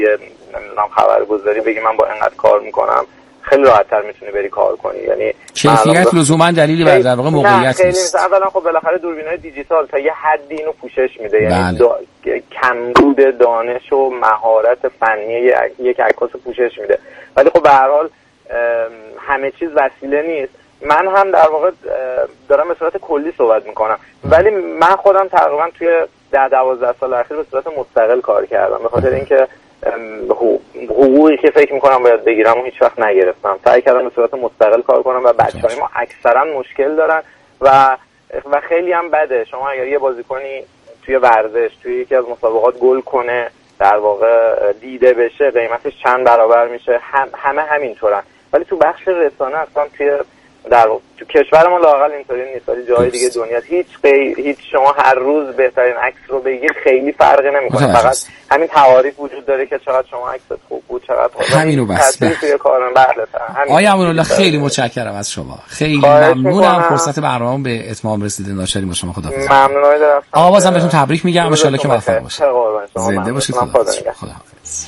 نمیدونم خبرگزاری بگی من با اینقدر کار میکنم، خیلی راحت‌تر میتونی بری کار کنی. یعنی کیفیت لزوما دلیلی بر در واقع موقعیت نیست. اولا خب بالاخره دوربینای دیجیتال تا یه حدی اینو پوشش میده، یعنی کمبود دانش و مهارت فنی یک عکاس پوشش میده، ولی خب به هر حال همه چیز وسیله نیست. من هم در واقع دارم به صورت کلی صحبت میکنم، ولی من خودم تقریبا توی 10-12 سال اخیر به صورت مستقل کار کردم، به خاطر اینکه حقوقی که فکر میکنم باید بگیرم و هیچ وقت نگرفتم. سعی کردم به صورت مستقل کار کنم و بچهای ما اکثرا مشکل دارن و خیلی هم بده. شما اگر یه بازیکنی توی ورزش توی یکی از مسابقات گل کنه، در واقع دیده بشه، قیمتش چند برابر میشه. همه همینطورن، ولی تو بخش رسانه اصلا تو کشور ما لااقل اینطوری نیست، ولی جای دیگه دنیا هیچ شما هر روز بهترین عکس رو بگیر خیلی فرقی نمیکنه، فقط همین تعاریف وجود داره که چقدر شما عکست خوب بود، چقدر همینو بس. توی کارم آقای امان‌الله خیلی متشکرم از شما، خیلی ممنونم. فرصت برنامه به اتمام رسیده. ناچاریم با شما خداحافظی. ممنونم. آقا بازم بهتون تبریک میگم، ان شاءالله که موفق باشید. زنده باشید. خداحافظ.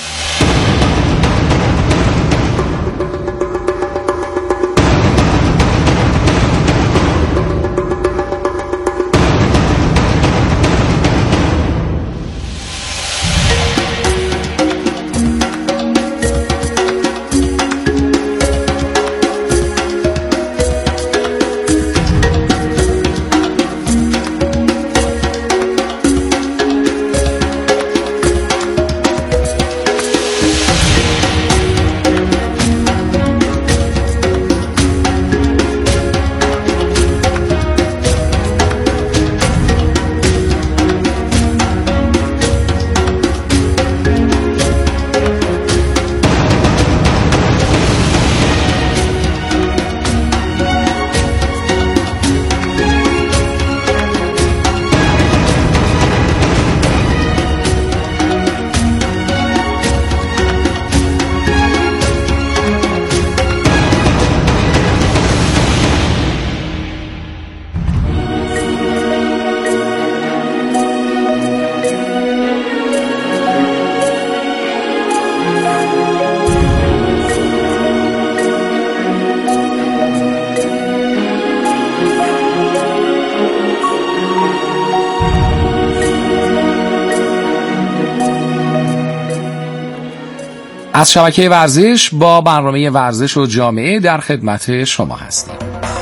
از شبکه ورزش با برنامه ورزش و جامعه در خدمت شما هستیم.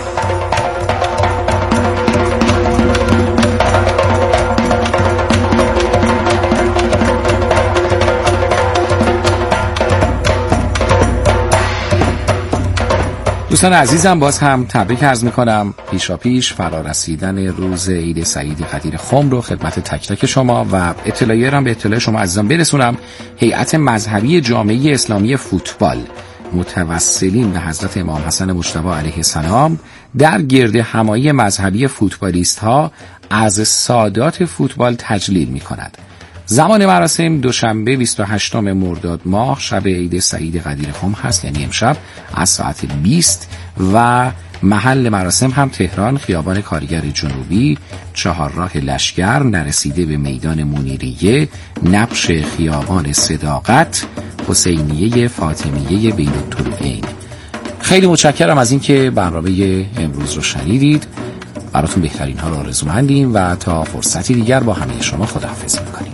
دوستان عزیزم، باز هم تبریک عرض میکنم پیشاپیش فرارسیدن روز عید سعید قدیر خم رو خدمت تک تک شما و اطلاعیه را به اطلاع شما عزیزان برسونم. هیئت مذهبی جامعه اسلامی فوتبال متوسلین به حضرت امام حسن مجتبی علیه السلام در گرد همایی مذهبی فوتبالیست ها از سادات فوتبال تجلیل می کند. زمان مراسم دوشنبه 28 مرداد ماه شب عید سعید قدیر خم هست، یعنی امشب از ساعت 20 و محل مراسم هم تهران، خیابان کارگر جنوبی، چهارراه لشگر، نرسیده به میدان منیریه، نبش خیابان صداقت، حسینیه فاطمیه بین الطلوعین. خیلی متشکرم از اینکه برنامه امروز رو شنیدید. براتون بهترین ها رو آرزومندیم و تا فرصتی دیگر با همه شما خداحافظی می‌کنیم.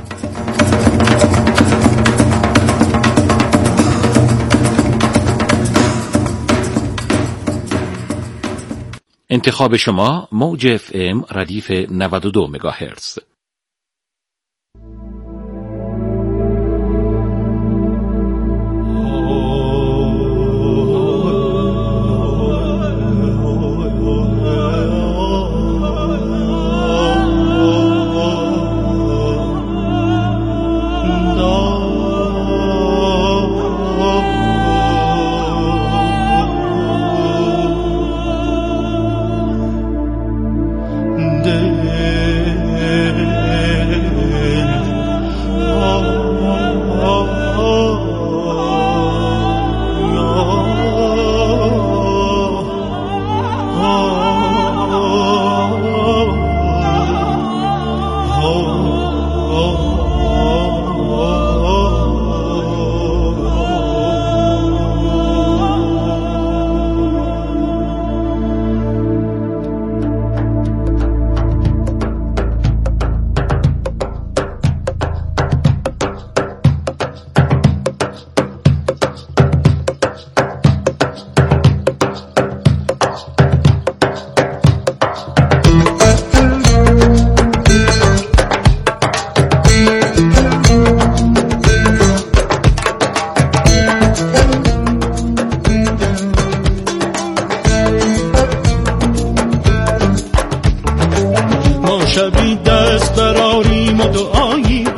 انتخاب شما موج FM ردیف 92 مگاهرتز. de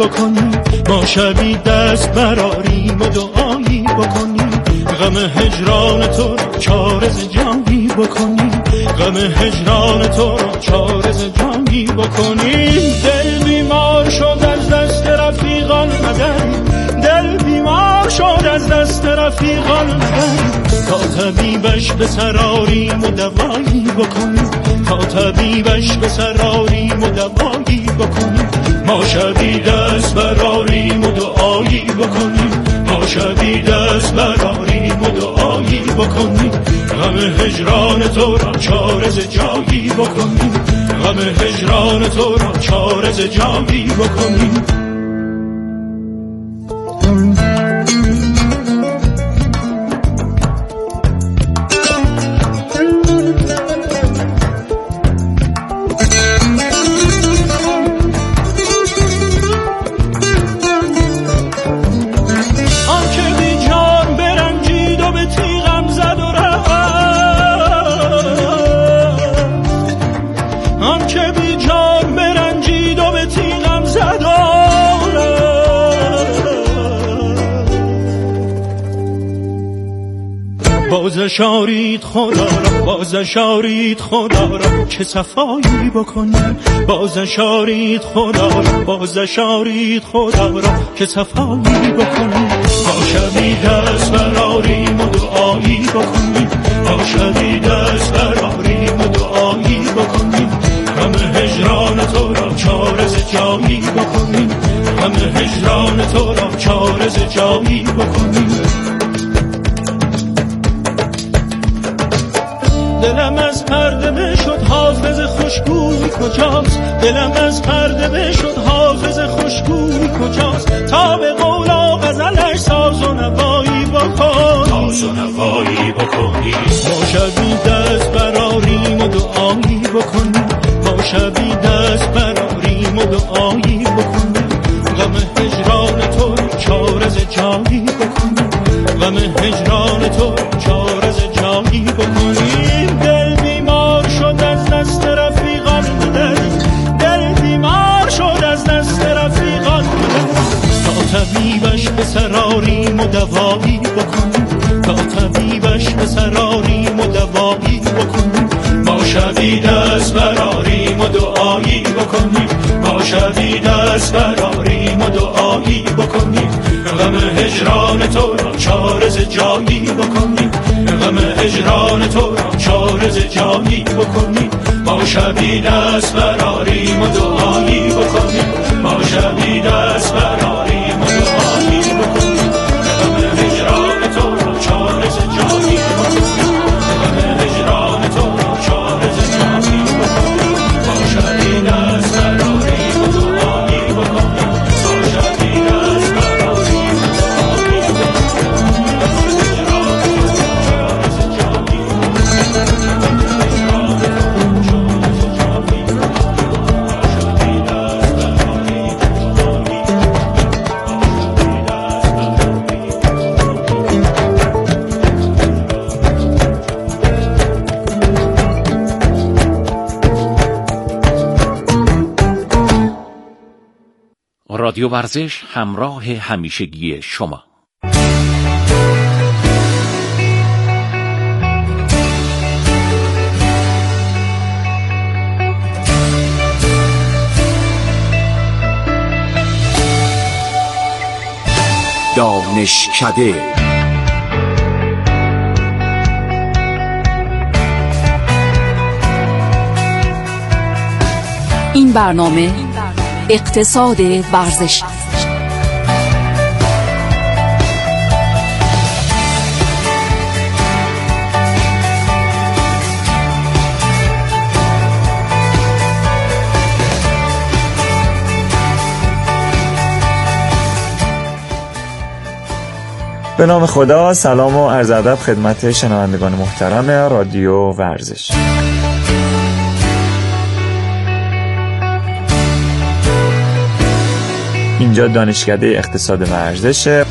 بکنیم، ما شبی دست براریم و دعایی بکنیم، غم هجران تو را چارز جانی بکنیم، غم هجران تو را چارز جانی بکنیم. دل بیمار شد از دست رفیقان مدن، دل بیمار شد از دست رفیقان مدن، تا طبیبش به سراریم و دوایی بکنیم، تا طبیبش به سراریم و دوایی بکنیم. ما شبی دست براریم و دعایی بکنیم، ما شبی دست براریم و دعایی بکنیم، غم هجران تو را چارز جایی بکنیم، غم هجران تو را چارز جایی بکنیم. بازشارید خدا را، بازشارید خدا را که صفایی بکنیم، بازشارید خدا را، بازشارید خدا را که صفایی بکنیم. ما شبی دست براریم و دعایی بکنیم، ما شبی دست براریم و دعایی بکنیم، غم هجران تو را چارز جایی بکنیم، غم هجران تو را چارز جایی بکنیم. دلم از پرده شد حافظ خوشگوی کجاست، دلم از پرده شد حافظ خوشگوی کجاست، تا به قول و غزلش ساز و نوایی بکن، ساز و نوایی بکنی. ما شبی دست براریم و دعایی بکنیم، ما شبی دست براریم و دعایی بکنیم، غم هجران تو چارز جایی بکنیم، غم هجران تو چارز جایی بکنیم. دل بیمار شد از دست رفیقان مدد، دل بیمار شد از دست رفیقان مدد، تا طبیبش به سراریم و دوایی بکنیم، تا طبیبش به سراریم و دوایی بکنیم. ما شبی دست براریم و دعایی بکنیم، ما شبی دست براریم و دعایی بکنیم، غم هجران تو را چارز جایی بکنیم، غم هجران تو را چارز جایی بکنیم. ما شبی دست براریم و دعایی بکنیم، ما شبی دست براریم و دعایی بکنیم، غم هجران تو را چارز جایی بکنیم، غم هجران تو را چارز جایی بکنیم. ما شبی دست براریم و دعایی بکنیم، ما شبی دست براریم و دعایی رادیو ورزش همراه همیشگی شما. دانشکده این برنامه اقتصاد ورزش. به نام خدا، سلام و عرض ادب خدمت شنوندگان محترم رادیو ورزش. اینجا دانشکده اقتصاد ورزشه.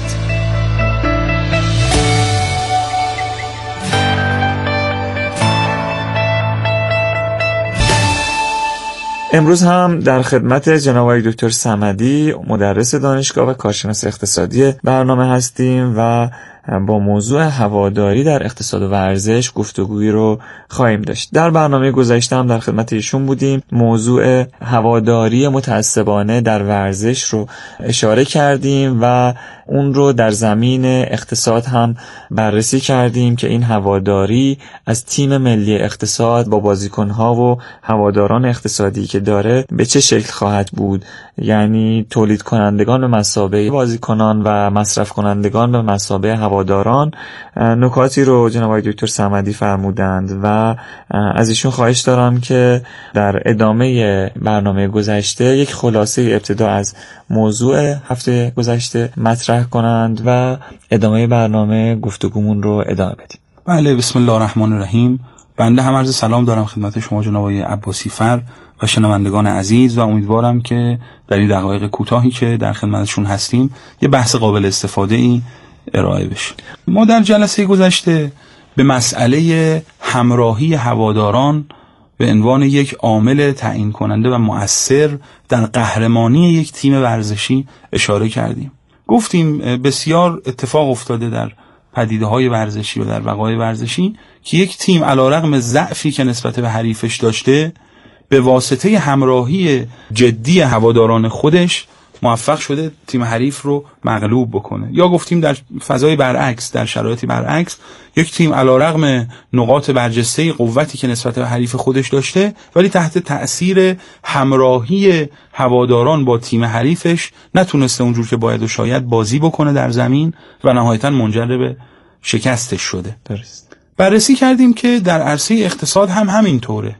امروز هم در خدمت جناب آقای دکتر صمدی مدرس دانشگاه و کارشناس اقتصادی برنامه هستیم و با موضوع هواداری در اقتصاد و ورزش گفتگویی رو خواهیم داشت. در برنامه گذشته هم در خدمت ایشون بودیم، موضوع هواداری متعصبانه در ورزش رو اشاره کردیم و اون رو در زمین اقتصاد هم بررسی کردیم که این هواداری از تیم ملی اقتصاد با بازیکن‌ها و هواداران اقتصادی که داره به چه شکل خواهد بود، یعنی تولید کنندگان به مثابه بازیکنان و مصرف کنندگان به مثابه هواداران. نکاتی رو جناب آقای دکتر صمدی فرمودند و از ایشون خواهش دارم که در ادامه برنامه گذشته یک خلاصه ابتدا از موضوع هفته گذشته مطرح کنند و ادامه برنامه گفتگومون رو ادامه بدیم. بله، بسم الله الرحمن الرحیم. بنده هم عرض سلام دارم خدمت شما جناب آقای عباسی فر و شنوندگان عزیز و امیدوارم که در این دقایق کوتاهی که در خدمتشون هستیم یه بحث قابل استفاده ای ارائه بشه. ما در جلسه گذشته به مسئله همراهی هواداران به عنوان یک عامل تعیین کننده و مؤثر در قهرمانی یک تیم ورزشی اشاره کردیم. گفتیم بسیار اتفاق افتاده در پدیده‌های ورزشی و در وقایع ورزشی که یک تیم علیرغم ضعفی که نسبت به حریفش داشته به واسطه همراهی جدی هواداران خودش موفق شده تیم حریف رو مغلوب بکنه. یا گفتیم در فضای برعکس، در شرایطی برعکس، یک تیم علیرغم نقاط برجسته قوتی که نسبت به حریف خودش داشته ولی تحت تأثیر همراهی هواداران با تیم حریفش نتونسته اونجور که باید و شاید بازی بکنه در زمین و نهایتاً منجر به شکستش شده. درست. بررسی کردیم که در عرصه اقتصاد هم همین طوره.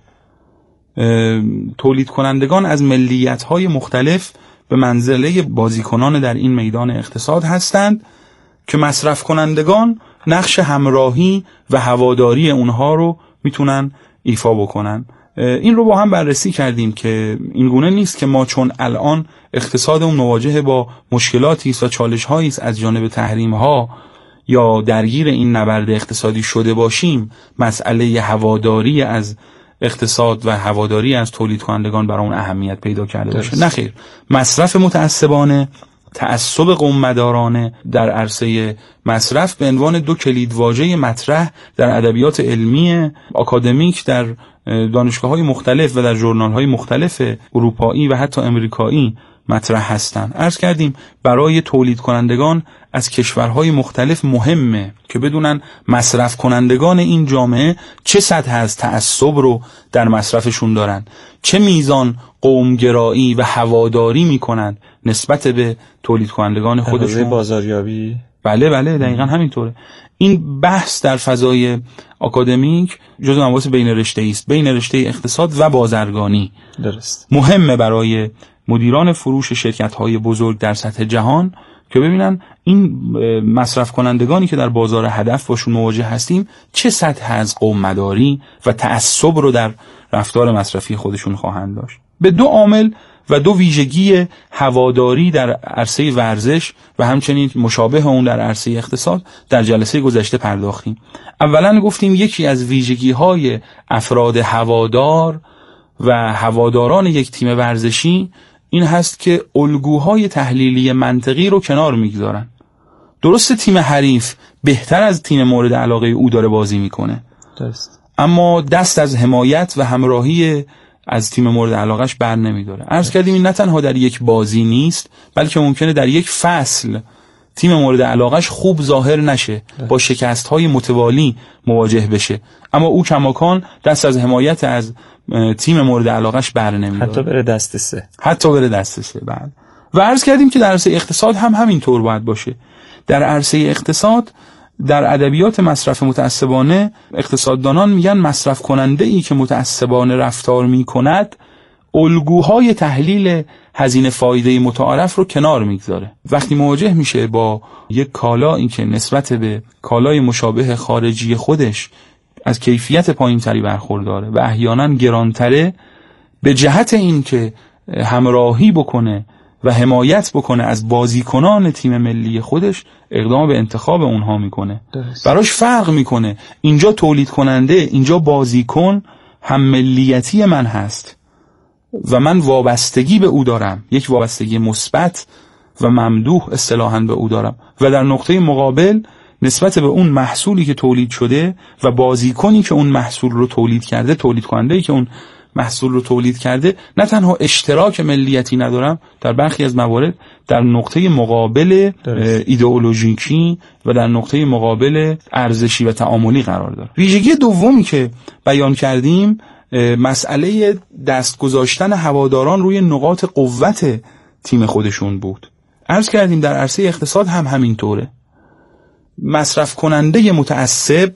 تولید کنندگان از ملیت‌های مختلف به منزله بازیکنان در این میدان اقتصاد هستند که مصرف کنندگان نقش همراهی و هواداری اونها رو میتونن ایفا بکنن. این رو با هم بررسی کردیم که این گونه نیست که ما چون الان اقتصادمون مواجه با مشکلاتی است و چالش‌هایی است از جانب تحریم‌ها یا درگیر این نبرد اقتصادی شده باشیم مسئله هواداری از اقتصاد و هواداری از تولید کنندگان برای اون اهمیت پیدا کرده باشه. نه خیر، مصرف متعصبانه، تعصب قوم‌مدارانه در عرصه مصرف به عنوان دو کلیدواژه مطرح در ادبیات علمی آکادمیک در دانشگاه‌های مختلف و در ژورنال‌های مختلف اروپایی و حتی امریکایی مطرح هستند. عرض کردیم برای تولید کنندگان از کشورهای مختلف مهمه که بدونن مصرف کنندگان این جامعه چه سطح از تعصب رو در مصرفشون دارن، چه میزان قومگرایی و هواداری میکنن نسبت به تولید کنندگان خودشون. بازاریابی. بله دقیقاً همینطوره. این بحث در فضای آکادمیک جزو مباحث بین رشته‌ای است، بین رشته اقتصاد و بازرگانی. درست. مهمه برای مدیران فروش شرکت‌های بزرگ در سطح جهان که ببینن این مصرف کنندگانی که در بازار هدف باشون مواجه هستیم چه سطح از قوم‌مداری و تعصب رو در رفتار مصرفی خودشون خواهند داشت. به دو عامل و دو ویژگی هواداری در عرصه ورزش و همچنین مشابه اون در عرصه اقتصاد در جلسه گذشته پرداختیم. اولا گفتیم یکی از ویژگی‌های افراد هوادار و هواداران یک تیم ورزشی این هست که الگوهای تحلیلی منطقی رو کنار میگذارن. درسته تیم حریف بهتر از تیم مورد علاقه او داره بازی میکنه، درست، اما دست از حمایت و همراهی از تیم مورد علاقش بر نمیداره. عرض کردیم این نه تنها در یک بازی نیست بلکه ممکنه در یک فصل تیم مورد علاقش خوب ظاهر نشه، با شکست‌های متوالی مواجه بشه، اما او کماکان دست از حمایت از تیم مورد علاقش بر نمیداره، حتی بره دست سه. بعد و عرض کردیم که در عرصه اقتصاد هم همین طور باید باشه. در عرصه اقتصاد در ادبیات مصرف متعصبانه اقتصاددانان میگن مصرف کننده ای که متعصبانه رفتار میکند الگوهای تحلیل هزینه فایده متعارف رو کنار میگذاره. وقتی مواجه میشه با یک کالایی که نسبت به کالای مشابه خارجی خودش از کیفیت پایینتری برخورداره و احیانا گرانتره، به جهت این که همراهی بکنه و حمایت بکنه از بازیکنان تیم ملی خودش اقدام به انتخاب اونها میکنه. براش فرق میکنه اینجا تولید کننده، اینجا بازیکن هم ملیتی من هست، و من وابستگی به او دارم، یک وابستگی مثبت و ممدوح اصطلاحاً به او دارم، و در نقطه مقابل نسبت به اون محصولی که تولید شده و بازیکنی که اون محصول رو تولید کرده، تولید کننده‌ای که اون محصول رو تولید کرده، نه تنها اشتراک ملیتی ندارم، در برخی از موارد در نقطه مقابل ایدئولوژیکی و در نقطه مقابل ارزشی و تعاملی قرار دارم. ویژگی دومی که بیان کردیم مسئله دست گذاشتن هواداران روی نقاط قوت تیم خودشون بود. عرض کردیم در عرصه اقتصاد هم همینطوره. مصرف کننده متعصب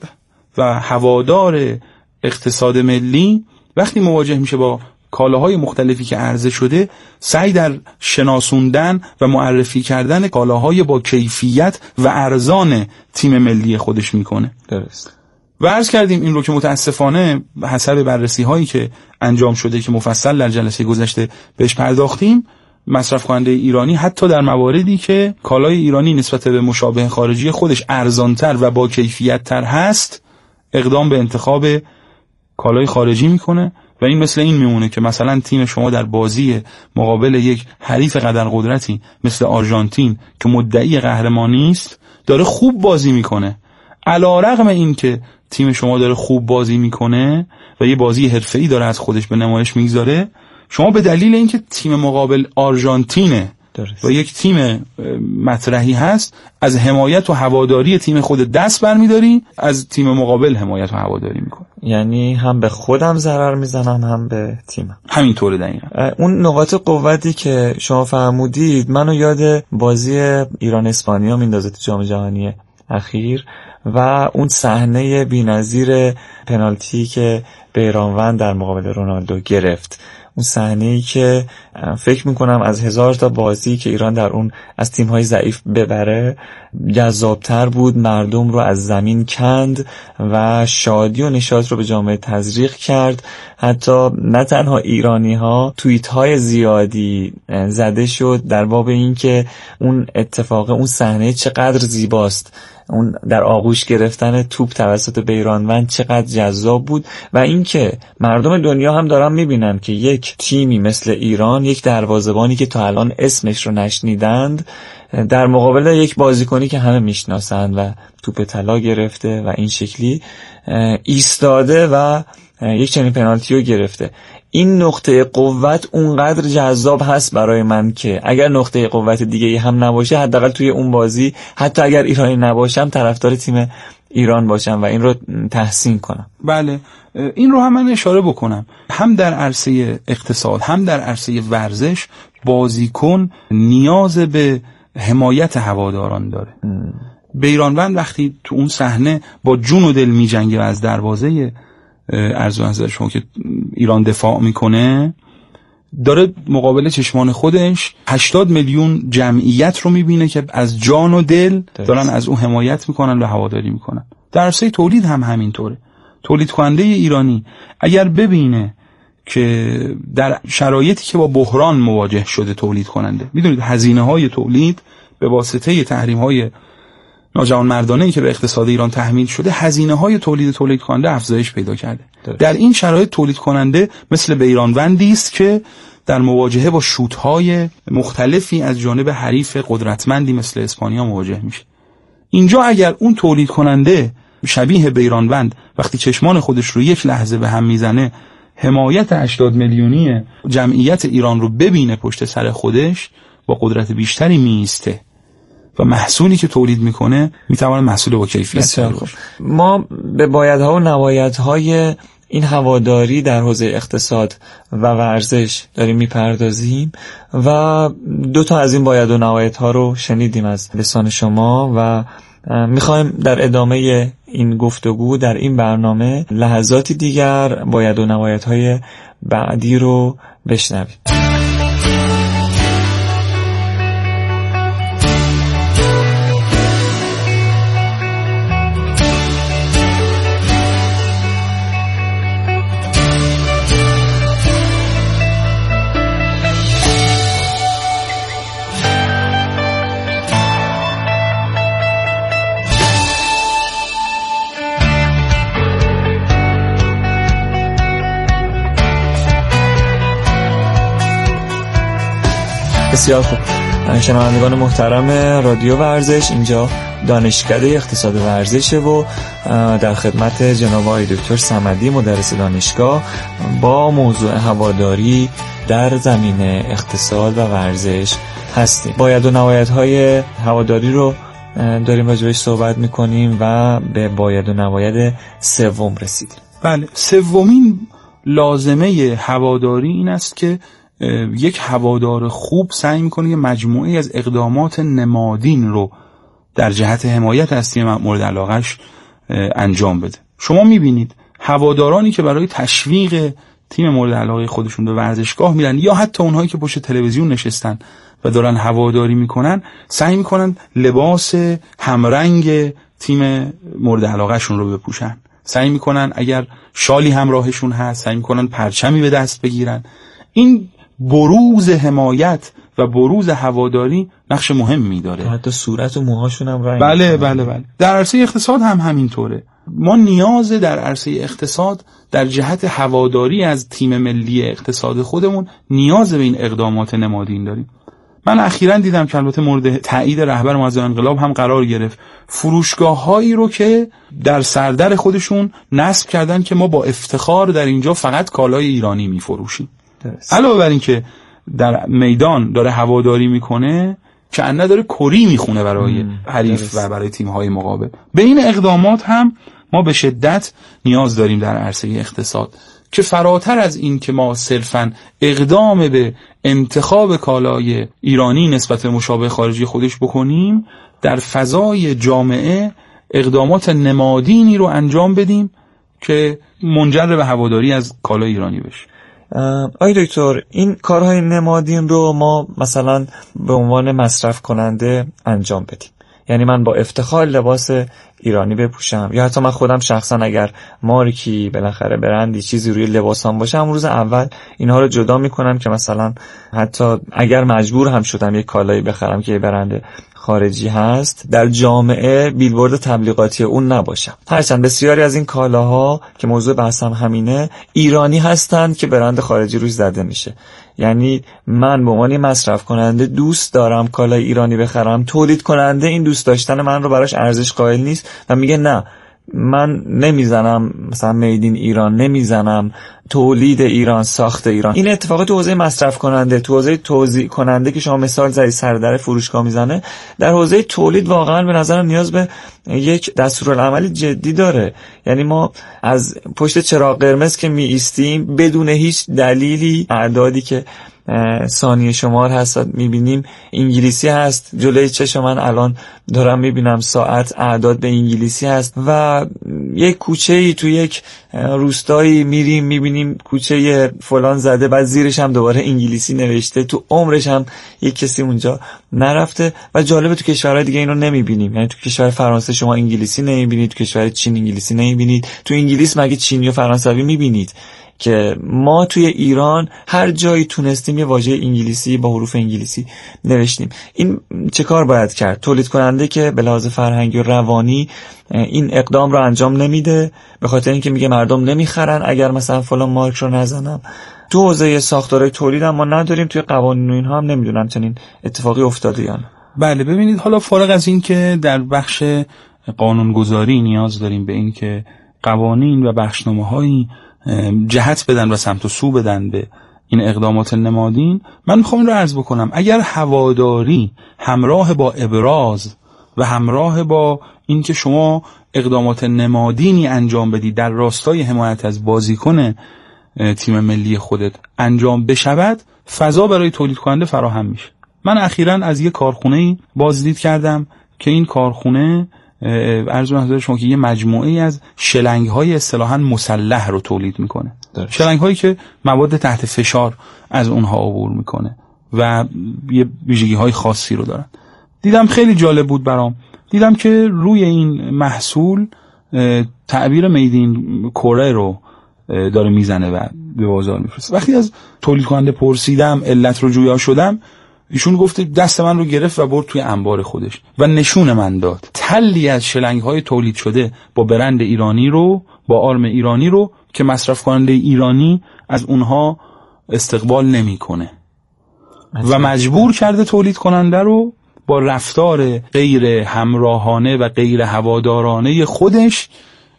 و هوادار اقتصاد ملی وقتی مواجه میشه با کالاهای مختلفی که عرضه شده، سعی در شناسوندن و معرفی کردن کالاهای با کیفیت و ارزان تیم ملی خودش میکنه. درست. و عرض کردیم این رو که متاسفانه حسب بررسی هایی که انجام شده که مفصل در جلسه گذشته بهش پرداختیم، مصرف کننده ایرانی حتی در مواردی که کالای ایرانی نسبت به مشابه خارجی خودش ارزانتر و با کیفیت تر هست، اقدام به انتخاب کالای خارجی میکنه. و این مثل این میمونه که مثلا تیم شما در بازی مقابل یک حریف قدرقدرتی مثل آرژانتین که مدعی قهرمانی است داره خوب بازی میکنه، علی‌رغم این که تیم شما داره خوب بازی میکنه و یه بازی حرفه‌ای داره از خودش به نمایش میگذاره، شما به دلیل اینکه تیم مقابل آرژانتینه و یک تیم مطرحی هست، از حمایت و هواداری تیم خود دست برمیداری، از تیم مقابل حمایت و هواداری میکنی. یعنی هم به خودم ضرر میزنم هم به تیمم. همینطوره دقیقاً. اون نقاط قوتی که شما فرمودید منو یاد بازی ایران اسپانیا میندازه تو جام جهانی اخیر و اون صحنه بی‌نظیر پنالتی که بیرانوند در مقابل رونالدو گرفت. اون صحنه‌ای که فکر میکنم از 1000 تا بازی که ایران در اون از تیم‌های ضعیف ببره جذابتر بود، مردم رو از زمین کند و شادی و نشاط رو به جامعه تزریق کرد. حتی نه تنها ایرانی‌ها، توییت‌های زیادی زده شد در باب این که اون اتفاق، اون صحنه چقدر زیباست، اون در آغوش گرفتن توپ توسط بیرانوند چقدر جذاب بود و اینکه مردم دنیا هم دارن میبینن که یک تیمی مثل ایران، یک دروازه‌بانی که تا الان اسمش رو نشنیدند، در مقابل یک بازیکنی که همه میشناسند و توپ طلا گرفته و این شکلی ایستاده و یک چنین پنالتی رو گرفته. این نقطه قوت اونقدر جذاب هست برای من که اگر نقطه قوت دیگه‌ای هم نباشه، حداقل توی اون بازی حتی اگر ایرانی نباشم طرفدار تیم ایران باشم و این رو تحسین کنم. بله، این رو هم من اشاره بکنم. هم در عرصه اقتصاد هم در عرصه ورزش بازیکن نیاز به حمایت هواداران داره. بیرانوند وقتی تو اون صحنه با جون و دل میجنگه و از دروازه ارزو نظر شما که ایران دفاع میکنه، داره مقابل چشمان خودش 80 میلیون جمعیت رو میبینه که از جان و دل دارن از اون حمایت میکنن و هواداری میکنن. در عرصه تولید هم همینطوره. تولید کننده ایرانی اگر ببینه که در شرایطی که با بحران مواجه شده تولید کننده، میدونید هزینه های تولید به واسطه تحریم های ناجوانمردانه‌ای که به اقتصاد ایران تحمیل شده، هزینه‌های تولید کننده افزایش پیدا کرده. در این شرایط تولید کننده مثل بیرانوندی است که در مواجهه با شوت‌های مختلفی از جانب حریف قدرتمندی مثل اسپانیا مواجه میشه. اینجا اگر اون تولید کننده شبیه بیرانوند وقتی چشمان خودش رو یک لحظه به هم میزنه، حمایت 80 میلیونی جمعیت ایران رو ببینه پشت سر خودش، با قدرت بیشتری میسته و محصولی که تولید میکنه میتونه محصول با کیفیت باشه. ما به بایدها و نبایدهای این هواداری در حوزه اقتصاد و ورزش داریم میپردازیم و 2 تا از این باید و نبایدها رو شنیدیم از لسان شما و میخوایم در ادامه این گفتگو در این برنامه لحظاتی دیگر باید و نبایدهای بعدی رو بشنویم. بسیار خوب. شنوندگان محترم رادیو ورزش، اینجا دانشکده اقتصاد ورزشه و در خدمت جناب آقای دکتر صمدی مدرس دانشگاه با موضوع هواداری در زمینه اقتصاد و ورزش هستیم. باید و نبایدهای هواداری رو داریم راجعش صحبت میکنیم و به باید و نباید سوم رسیدیم. بله، سومین لازمه هواداری این است که یک هوادار خوب سعی میکنه یه مجموعه از اقدامات نمادین رو در جهت حمایت از تیم مورد علاقهش انجام بده. شما میبینید هوادارانی که برای تشویق تیم مورد علاقه خودشون به ورزشگاه میرن یا حتی اونهایی که پشت تلویزیون نشستن و دارن هواداری میکنن، سعی میکنن لباس همرنگ تیم مورد علاقهشون رو بپوشن، سعی میکنن اگر شالی همراهشون هست سعی میکنن پرچمی به دست بگیرن. این بروز حمایت و بروز هواداری نقش مهمی داره. حتی صورت و موهاشون هم رنگ. بله. در عرصه اقتصاد هم همینطوره. ما نیاز در عرصه اقتصاد در جهت هواداری از تیم ملی اقتصاد خودمون نیاز به این اقدامات نمادین داریم. من اخیراً دیدم که البته مورد تایید رهبر معظم انقلاب هم قرار گرفت، فروشگاه‌هایی رو که در سردر خودشون نصب کردن که ما با افتخار در اینجا فقط کالای ایرانی می‌فروشیم. علاوه بر این که در میدان داره هواداری میکنه که انه داره کری میخونه برای حریف و برای تیم‌های مقابل. به این اقدامات هم ما به شدت نیاز داریم در عرصه اقتصاد که فراتر از این که ما صرفاً اقدام به انتخاب کالای ایرانی نسبت به مشابه خارجی خودش بکنیم، در فضای جامعه اقدامات نمادینی رو انجام بدیم که منجر به هواداری از کالای ایرانی بشه. آقای دکتر، این کارهای نمادین رو ما مثلا به عنوان مصرف کننده انجام بدیم، یعنی من با افتخار لباس ایرانی بپوشم یا حتی من خودم شخصا اگر مارکی بالاخره برندی چیزی روی لباسام باشه، هم روز اول اینها رو جدا میکنم که مثلا حتی اگر مجبور هم شدم یک کالایی بخرم که یه برند خارجی هست، در جامعه بیلبورد تبلیغاتی اون نباشم. هرچند بسیاری از این کالاها که موضوع بحثم همینه ایرانی هستند که برند خارجی روش زده میشه. یعنی من به عنوان مصرف کننده دوست دارم کالای ایرانی بخرم، تولید کننده این دوست داشتن من رو براش ارزش قائل نیست و میگه نه، من نمیزنم مثلا میدین ایران، نمیزنم تولید ایران، ساخت ایران. این اتفاق تو حوزه مصرف کننده، تو حوزه توزیع کننده که شما مثال زدید سردر فروشگاه میزنه، در حوزه تولید واقعا به نظرم نیاز به یک دستورالعمل جدی داره. یعنی ما از پشت چراغ قرمز که می ایستیم بدون هیچ دلیلی اعدادی که ثانیه شمار هست میبینیم انگلیسی هست جلوی چشم من، الان دارم میبینم ساعت اعداد به انگلیسی هست و یک کوچه‌ای تو یک روستایی میریم میبینیم کوچه فلان زده، بعد زیرش هم دوباره انگلیسی نوشته، تو عمرش هم یک کسی اونجا نرفته. و جالبه تو کشورهای دیگه اینو نمیبینیم، یعنی تو کشور فرانسه شما انگلیسی نمیبینید، تو کشور چین انگلیسی نمیبینید، تو انگلیس مگه چینی و فرانسوی میبینید؟ که ما توی ایران هر جایی تونستیم یه واژه انگلیسی با حروف انگلیسی نوشتیم. این چه کار باید کرد؟ تولید کننده که به لحاظ فرهنگی و روانی این اقدام رو انجام نمیده به خاطر اینکه میگه مردم نمیخرن اگر مثلا فلان مارک رو نزنم. تو حوزه ساختارهای تولید هم ما نداریم، توی قوانین و اینها هم نمیدونم چنین اتفاقی افتاده یا نه. بله ببینید، حالا فارغ از این که در بخش قانونگذاری نیاز داریم به این که قوانین و بخشنامه‌هایی جهت بدن و سمت و سو بدن به این اقدامات نمادین، من میخوام این رو عرض بکنم. اگر هواداری همراه با ابراز و همراه با این که شما اقدامات نمادینی انجام بدی در راستای حمایت از بازیکن تیم ملی خودت انجام بشود، فضا برای تولید کننده فراهم میشه. من اخیراً از یک کارخونه‌ای بازدید کردم که این کارخونه عرض حضرت شما که یه مجموعه از شلنگ‌های اصطلاحاً مسلح رو تولید میکنه. شلنگ‌هایی که مواد تحت فشار از اونها عبور میکنه و یه ویژگی‌های خاصی رو دارن. دیدم خیلی جالب بود برام. دیدم که روی این محصول تعبیر میدین کره رو داره میزنه و به بازار میفرسته. وقتی از تولید کننده پرسیدم، علت رو جویا شدم، ایشون گفت دست من رو گرفت و برد توی انبار خودش و نشون من داد تلی از شلنگ‌های تولید شده با برند ایرانی رو، با آرم ایرانی رو که مصرف کننده ایرانی از اونها استقبال نمی‌کنه. و مجبور کرده تولید کننده رو با رفتار غیر همراهانه و غیر هوادارانه خودش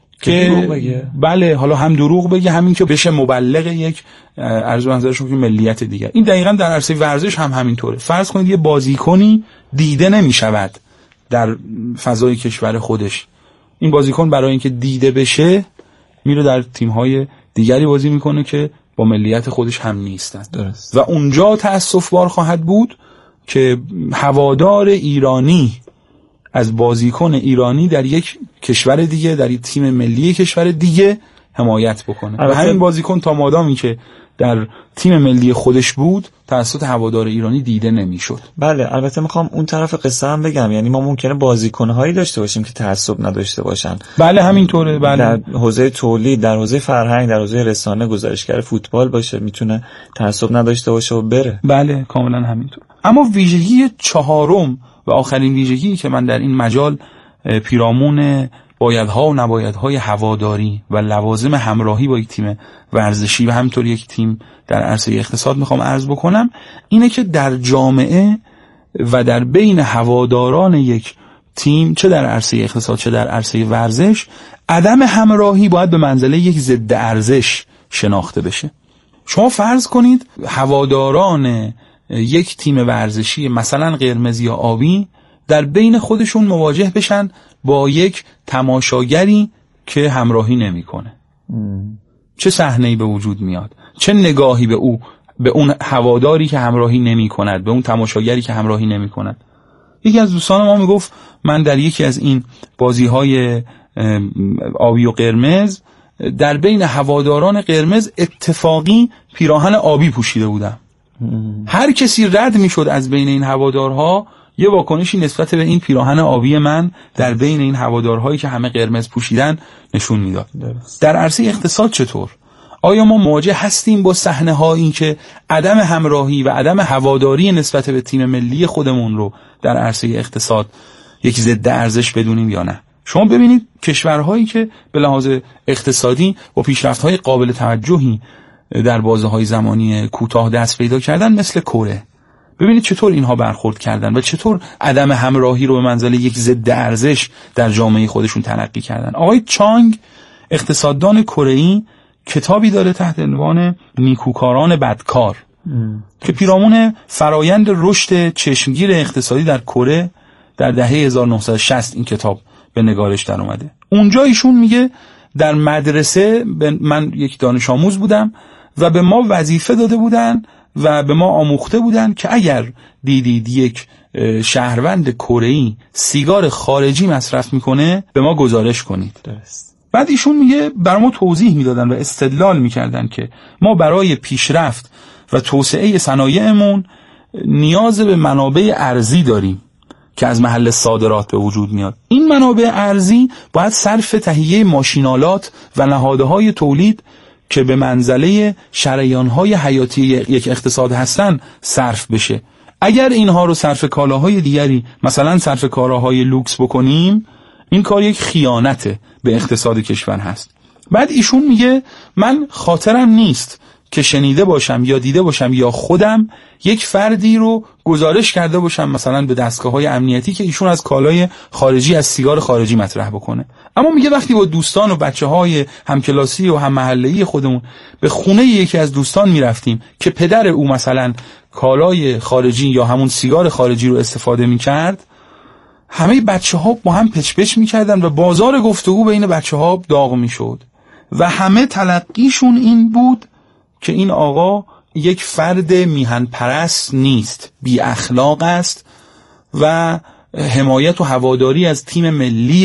که بله حالا هم دروغ بگه، همین که بشه مبلغ یک عرض و نظرشون که ملیت دیگه. این دقیقاً در عرصه ورزش هم همینطوره. فرض کنید یه بازیکنی دیده نمیشود در فضای کشور خودش، این بازیکن برای اینکه دیده بشه میره در تیم‌های دیگری بازی میکنه که با ملیت خودش هم نیستن. درست. و اونجا تأسف بار خواهد بود که هوادار ایرانی از بازیکن ایرانی در یک کشور دیگه، در یک تیم ملی کشور دیگه حمایت بکنه. و همین بازیکن تا مادامی که در تیم ملی خودش بود توسط هوادار ایرانی دیده نمیشد. بله، البته میخوام اون طرف قصه هم بگم، یعنی ما ممکنه بازیکن‌هایی داشته باشیم که تعصب نداشته باشن. بله همینطوره. بله، در حوزه تولید، در حوزه فرهنگ، در حوزه رسانه، گزارشگر فوتبال باشه، میتونه تعصب نداشته باشه و بره. بله کاملا همینطور. اما ویژگی چهارم و آخرین ویژگی که من در این مجال پیرامون بایدها و نبایدهای هواداری و لوازم همراهی با یک تیم ورزشی و همینطور یک تیم در عرصه اقتصاد میخوام عرض بکنم اینه که در جامعه و در بین هواداران یک تیم، چه در عرصه اقتصاد چه در عرصه ورزش، عدم همراهی باید به منزله یک ضد ارزش شناخته بشه. شما فرض کنید هواداران یک تیم ورزشی مثلا قرمز یا آبی در بین خودشون مواجه بشن با یک تماشاگری که همراهی نمیکنه. چه صحنه‌ای به وجود میاد؟ چه نگاهی به اون هواداری که همراهی نمیکند، به اون تماشاگری که همراهی نمیکند؟ یکی از دوستان ما میگفت من در یکی از این بازی‌های آبی و قرمز در بین هواداران قرمز اتفاقی پیراهن آبی پوشیده بودم. هر کسی رد میشد از بین این هوادارها یه واکنشی نسبت به این پیراهن آبی من در بین این هوادارهایی که همه قرمز پوشیدن نشون میداد. در عرصه اقتصاد چطور؟ آیا ما مواجه هستیم با صحنه‌هایی که عدم همراهی و عدم هواداری نسبت به تیم ملی خودمون رو در عرصه اقتصاد یک ضد ارزش بدونیم یا نه؟ شما ببینید کشورهایی که به لحاظ اقتصادی با پیشرفت‌های قابل توجهی در بازه‌های زمانی کوتاه دست پیدا کردن مثل کره، ببینید چطور اینها برخورد کردن و چطور عدم همراهی رو به منزله یک ضد ارزش در جامعه خودشون تلقی کردن. آقای چانگ اقتصاددان کره‌ای کتابی داره تحت عنوان نیکوکاران بدکار که پیرامون فرایند رشد چشمگیر اقتصادی در کره در دهه 1960 این کتاب به نگارش در اومده. اونجا ایشون میگه در مدرسه من یک دانش آموز بودم و به ما وظیفه داده بودن و به ما آموخته بودن که اگر دیدید یک شهروند کره‌ای سیگار خارجی مصرف میکنه به ما گزارش کنید. درست. بعد ایشون میگه برای ما توضیح میدادن و استدلال میکردن که ما برای پیشرفت و توسعه صنایعمون نیاز به منابع ارزی داریم که از محل صادرات به وجود میاد. این منابع ارزی باید صرف تهیه ماشینالات و نهادهای تولید که به منزله شریانهای حیاتی یک اقتصاد هستن صرف بشه. اگر اینها رو صرف کالاهای دیگری مثلا صرف کالاهای لوکس بکنیم این کار یک خیانت به اقتصاد کشور هست. بعد ایشون میگه من خاطرم نیست که شنیده باشم یا دیده باشم یا خودم یک فردی رو گزارش کرده باشم مثلا به دستگاه‌های امنیتی که ایشون از کالای خارجی، از سیگار خارجی مطرح بکنه. اما میگه وقتی با دوستان و بچه‌های همکلاسی و هم محله‌ای خودمون به خونه یکی از دوستان میرفتیم که پدر او مثلا کالای خارجی یا همون سیگار خارجی رو استفاده میکرد، همه بچه‌ها با هم پچ پچ میکردن و بازار گفتگو بین بچه‌ها داغ میشد و همه تلقیشون این بود که این آقا یک فرد میهن پرست نیست، بی اخلاق است و حمایت و هواداری از تیم ملی